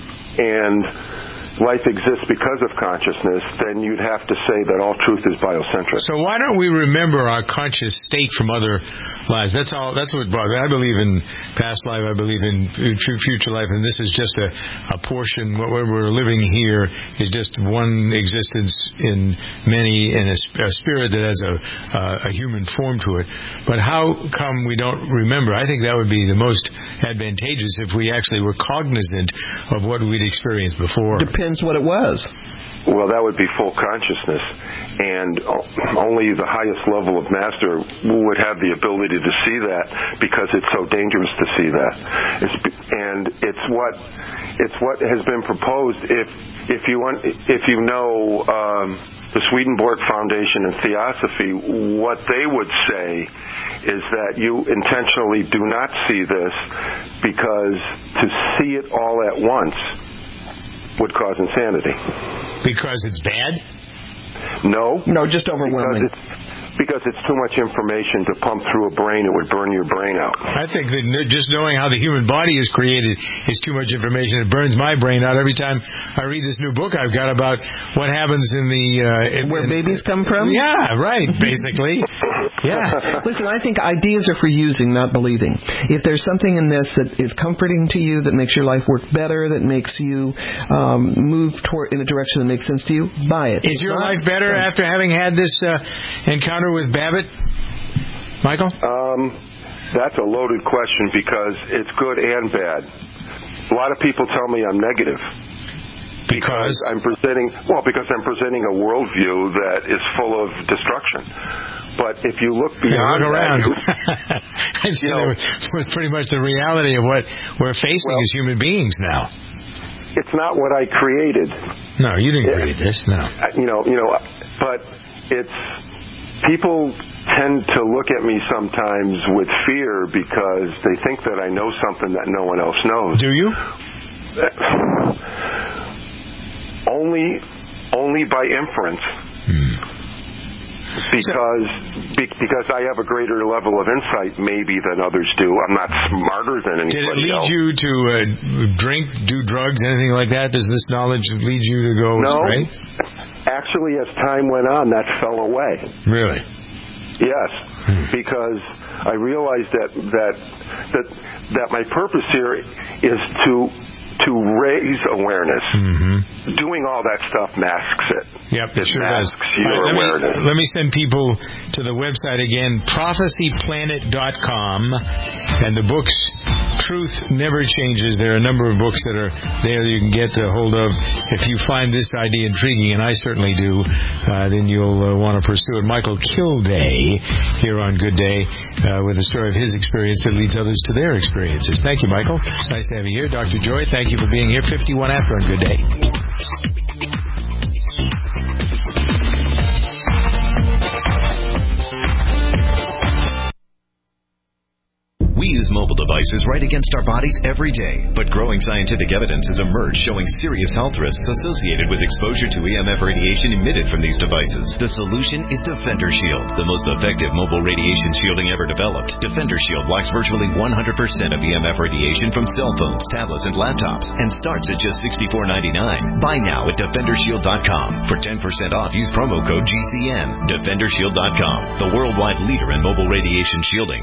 and life exists because of consciousness, then you'd have to say that all truth is biocentric. So why don't we remember our conscious state from other lives? That's all. That's what bothers me. I believe in past life. I believe in future life, and this is just a, a portion. What we're living here is just one existence in many, in a, a spirit that has a, a, a human form to it. But how come we don't remember? I think that would be the most advantageous if we actually were cognizant of what we'd experienced before. Depends what it was. Well, that would be full consciousness, and only the highest level of master would have the ability to see that, because it's so dangerous to see that. It's, and it's what it's what has been proposed. If if you want, if you know um, the Swedenborg Foundation and Theosophy, what they would say is that you intentionally do not see this, because to see it all at once would cause insanity. Because it's bad? No. No, just overwhelming. Because it's, because it's too much information to pump through a brain. It would burn your brain out. I think that just knowing how the human body is created is too much information. It burns my brain out every time I read this new book I've got about what happens in the... Uh, in, Where in, babies come from? Yeah, right, basically. Yeah. Listen, I think ideas are for using, not believing. If there's something in this that is comforting to you, that makes your life work better, that makes you um, move toward in a direction that makes sense to you, buy it. Is your life better after having had this uh, encounter with Babbitt, Michael? Um, that's a loaded question, because it's good and bad. A lot of people tell me I'm negative. Because? because I'm presenting, well, because I'm presenting a worldview that is full of destruction. But if you look beyond yeah, look around. that, you know, it was pretty much the reality of what we're facing well, as human beings now. It's not what I created. No, you didn't create this. No. You know, you know, but it's people tend to look at me sometimes with fear because they think that I know something that no one else knows. Do you? Only, only by inference. Hmm. Because because I have a greater level of insight maybe than others do. I'm not smarter than anybody else. Did it lead else. you to uh, drink, do drugs, anything like that? Does this knowledge lead you to go no. astray? Actually, as time went on, that fell away. Really? Yes, because I realized that that that that my purpose here is to to raise awareness. Mm-hmm. Doing all that stuff masks it. Yep, it sure masks does. your All right, let awareness. Me, let me send people to the website again, prophecy planet dot com, and the books Truth Never Changes. There are a number of books that are there that you can get a hold of. If you find this idea intriguing, and I certainly do, uh, then you'll uh, want to pursue it. Michael Kilday here on Good Day uh, with a story of his experience that leads others to their experiences. Thank you, Michael. Nice to have you here. Doctor Joy, thank you for being here. fifty-one after on Good Day. We use mobile devices right against our bodies every day, but growing scientific evidence has emerged showing serious health risks associated with exposure to E M F radiation emitted from these devices. The solution is Defender Shield, the most effective mobile radiation shielding ever developed. Defender Shield blocks virtually one hundred percent of E M F radiation from cell phones, tablets, and laptops, and starts at just sixty-four ninety-nine. Buy now at defender shield dot com. For ten percent off, use promo code G C N. defender shield dot com, the worldwide leader in mobile radiation shielding.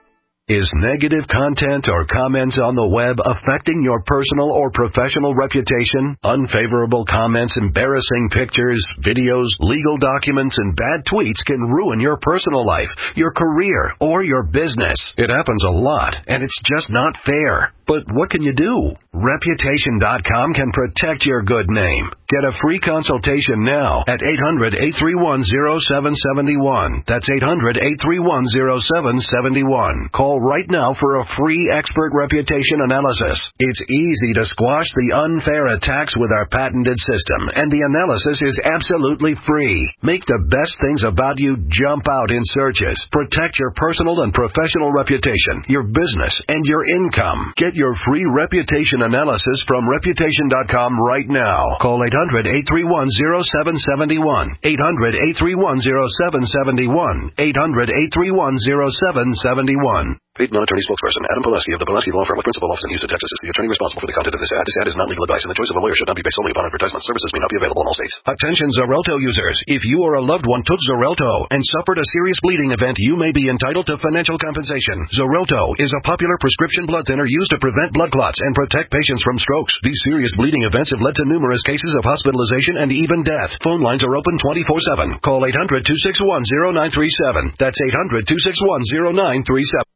Is negative content or comments on the web affecting your personal or professional reputation? Unfavorable comments, embarrassing pictures, videos, legal documents, and bad tweets can ruin your personal life, your career, or your business. It happens a lot, and it's just not fair. But what can you do? reputation dot com can protect your good name. Get a free consultation now at eight hundred, eight three one, zero seven seven one. That's eight hundred, eight three one, zero seven seven one. Call right now for a free expert reputation analysis. It's easy to squash the unfair attacks with our patented system, and the analysis is absolutely free. Make the best things about you jump out in searches. Protect your personal and professional reputation, your business, and your income. Get your free reputation analysis from reputation dot com right now. Call eight hundred, eight three one, zero seven seven one. eight hundred, eight three one, zero seven seven one. eight hundred, eight three one, zero seven seven one. Paid non-attorney spokesperson Adam Pileski of the Pileski Law Firm with principal office in Houston, Texas is the attorney responsible for the content of this ad. This ad is not legal advice, and the choice of a lawyer should not be based solely upon advertisement. Services may not be available in all states. Attention Xarelto users. If you or a loved one took Xarelto and suffered a serious bleeding event, you may be entitled to financial compensation. Xarelto is a popular prescription blood thinner used to prevent blood clots and protect patients from strokes. These serious bleeding events have led to numerous cases of hospitalization and even death. Phone lines are open twenty-four seven. Call eight hundred, two six one, zero nine three seven. That's eight hundred, two six one, zero nine three seven.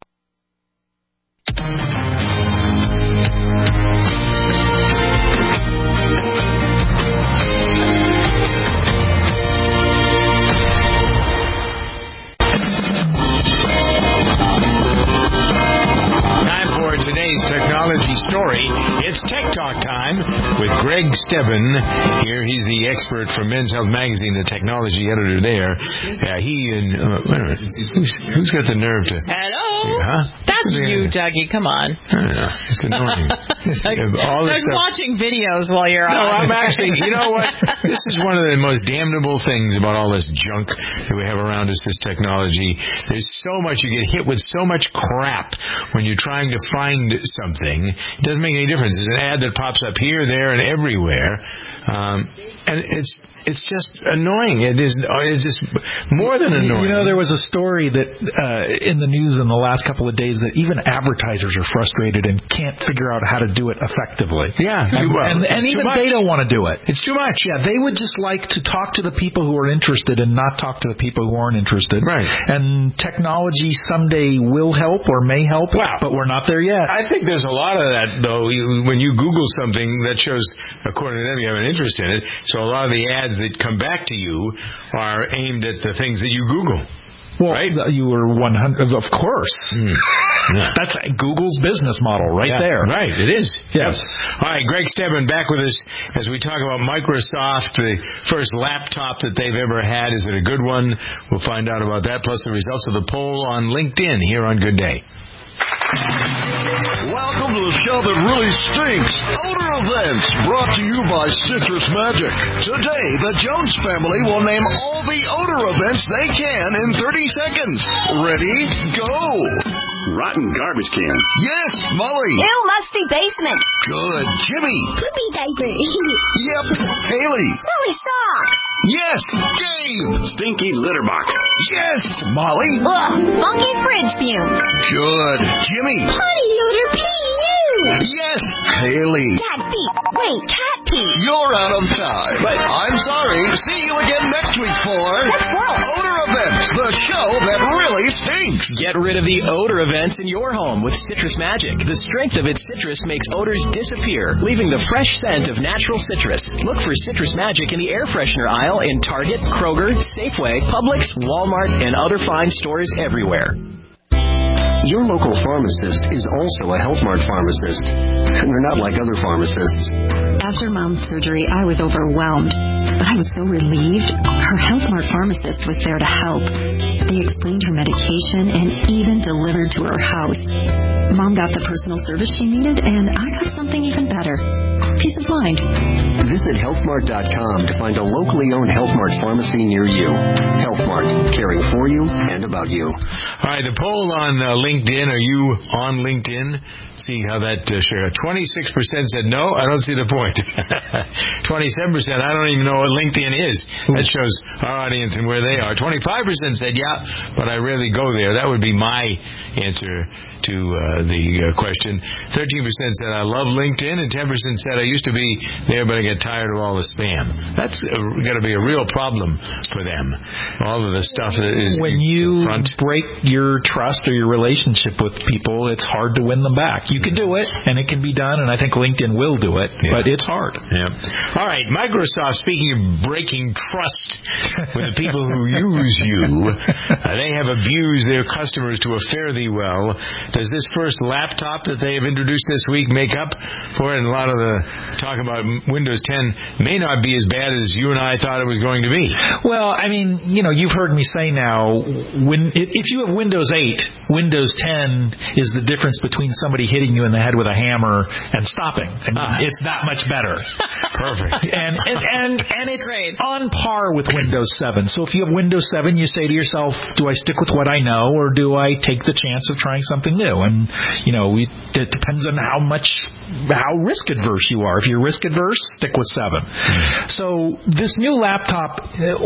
Today's technology story. It's Tech Talk time with Greg Stebbin. Here, he's the expert from Men's Health Magazine, the technology editor there. Uh, he and uh, wait a minute, who's, who's got the nerve to? Hello. Huh? That's you, Dougie. Come on. I don't know. It's annoying. like, All this like stuff. watching videos while you're no, on. No, I'm actually. You know what? This is one of the most damnable things about all this junk that we have around us. This technology. There's so much. You get hit with so much crap when you're trying to find something. It doesn't make any difference. There's an ad that pops up here, there, and everywhere, um, and it's it's just annoying. It is it's just more than annoying. You know, there was a story that uh, in the news in the last couple of days that even advertisers are frustrated and can't figure out how to do it effectively. Yeah, and, well, and, and even much. they don't want to do it. It's too much. Yeah, they would just like to talk to the people who are interested and not talk to the people who aren't interested. Right. And technology someday will help or may help, wow. but we're not there yet. I think there's a lot of that, though. You, when you Google something, that shows, according to them, you have an interest in it. So a lot of the ads that come back to you are aimed at the things that you Google. Well, right? You were one hundred, of course. Mm. Yeah. That's Google's business model right yeah, there. Right, it is. Yes. Yep. All right, Greg Stebbin back with us as we talk about Microsoft, the first laptop that they've ever had. Is it a good one? We'll find out about that, plus the results of the poll on LinkedIn here on Good Day. Welcome to the show that really stinks. Odor Events, brought to you by Citrus Magic. Today, the Jones family will name all the odor events they can in thirty seconds. Ready? Go! Rotten garbage can. Yes, Molly. Ew, musty basement. Good. Jimmy. Poopy diaper. Yep. Haley. Silly socks. Yes, Gabe! Stinky litter box. Yes, Molly! Ugh, funky fridge fumes. Good. Jimmy! Potty loader P U! Yes, Haley! Cat feet. Wait, cat pee. You're out of time. But I'm sorry. See you again next week for... That's gross. Odor Events, the show that really stinks. Get rid of the odor events in your home with Citrus Magic. The strength of its citrus makes odors disappear, leaving the fresh scent of natural citrus. Look for Citrus Magic in the air freshener aisle in Target, Kroger, Safeway, Publix, Walmart, and other fine stores everywhere. Your local pharmacist is also a Health Mart pharmacist, and they're not like other pharmacists. After Mom's surgery, I was overwhelmed, but I was so relieved. Her Health Mart pharmacist was there to help. They explained her medication and even delivered to her house. Mom got the personal service she needed, and I got something even better. Peace of mind. Visit health mart dot com to find a locally owned Health Mart pharmacy near you. Health Mart, caring for you and about you. All right, the poll on uh, LinkedIn. Are you on LinkedIn? See how that uh, share. twenty-six percent said no. I don't see the point. twenty-seven percent, I don't even know what LinkedIn is. That shows our audience and where they are. twenty-five percent said yeah, but I rarely go there. That would be my answer to uh, the uh, question. thirteen percent said I love LinkedIn, and ten percent said I used to be there, but I get tired of all the spam. That's uh, going to be a real problem for them. All of the stuff that is when you break your trust or your relationship with people, it's hard to win them back. You can do it, and it can be done, and I think LinkedIn will do it, yeah. But it's hard. Yeah. All right, Microsoft, speaking of breaking trust with the people who use you, uh, they have abused their customers to a fare thee well. Does this first laptop that they have introduced this week make up for it? And a lot of the talk about Windows ten may not be as bad as you and I thought it was going to be. Well, I mean, you know, you've heard me say now, when if you have Windows eight, Windows ten is the difference between somebody hitting you in the head with a hammer and stopping. I mean, ah. It's that much better. Perfect. And and and, and it's Great. On par with Windows seven. So if you have Windows seven, you say to yourself, do I stick with what I know, or do I take the chance of trying something new? And, you know, we, it depends on how much, how risk adverse you are. If you're risk adverse, stick with seven. Mm. So this new laptop,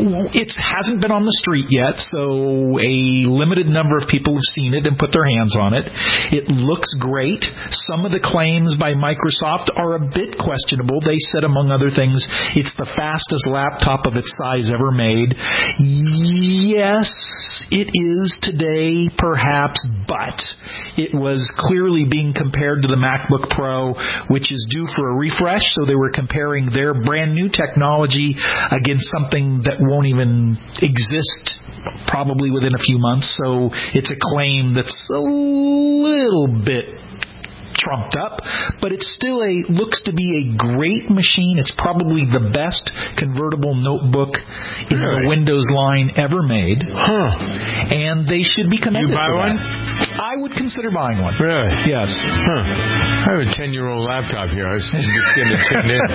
it hasn't been on the street yet, so a limited number of people have seen it and put their hands on it. It looks great. Some of the claims by Microsoft are a bit questionable. They said, among other things, it's the fastest laptop of its size ever made. Yes, it is today, perhaps, but it was clearly being compared to the MacBook Pro, which is due for a refresh, so they were comparing their brand new technology against something that won't even exist probably within a few months. So it's a claim that's a little bit trumped up, but it still a looks to be a great machine. It's probably the best convertible notebook in really? the Windows line ever made. Huh. And they should be commended. You buy for one? That. I would consider buying one. Really? Yes. Huh. I have a ten-year-old laptop here. I was just getting it tuned in.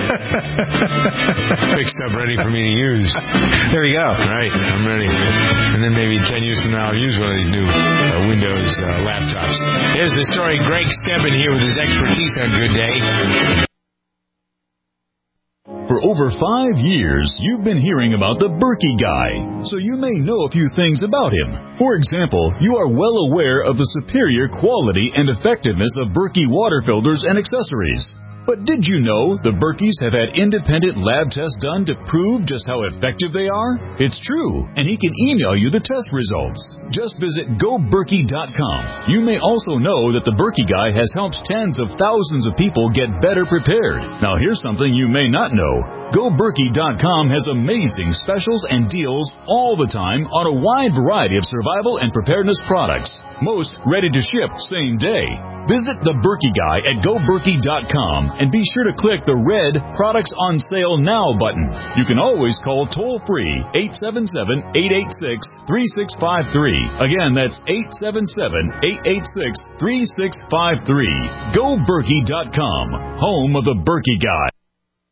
Fixed up, ready for me to use. There you go. Right. I'm ready. And then maybe ten years from now I'll use one of these new uh, Windows uh, laptops. Here's the story. Greg Stebbin here with his expertise on Good Day. For over five years, you've been hearing about the Berkey Guy, so you may know a few things about him. For example, you are well aware of the superior quality and effectiveness of Berkey water filters and accessories. But did you know the Berkeys have had independent lab tests done to prove just how effective they are? It's true, and he can email you the test results. Just visit go berkey dot com. You may also know that the Berkey Guy has helped tens of thousands of people get better prepared. Now here's something you may not know. go berkey dot com has amazing specials and deals all the time on a wide variety of survival and preparedness products. Most ready to ship same day. Visit the Berkey Guy at go berkey dot com and be sure to click the red Products on Sale Now button. You can always call toll-free eight seven seven, eight eight six, three six five three. Again, that's eight seven seven, eight eight six, three six five three. go berkey dot com, home of the Berkey Guy.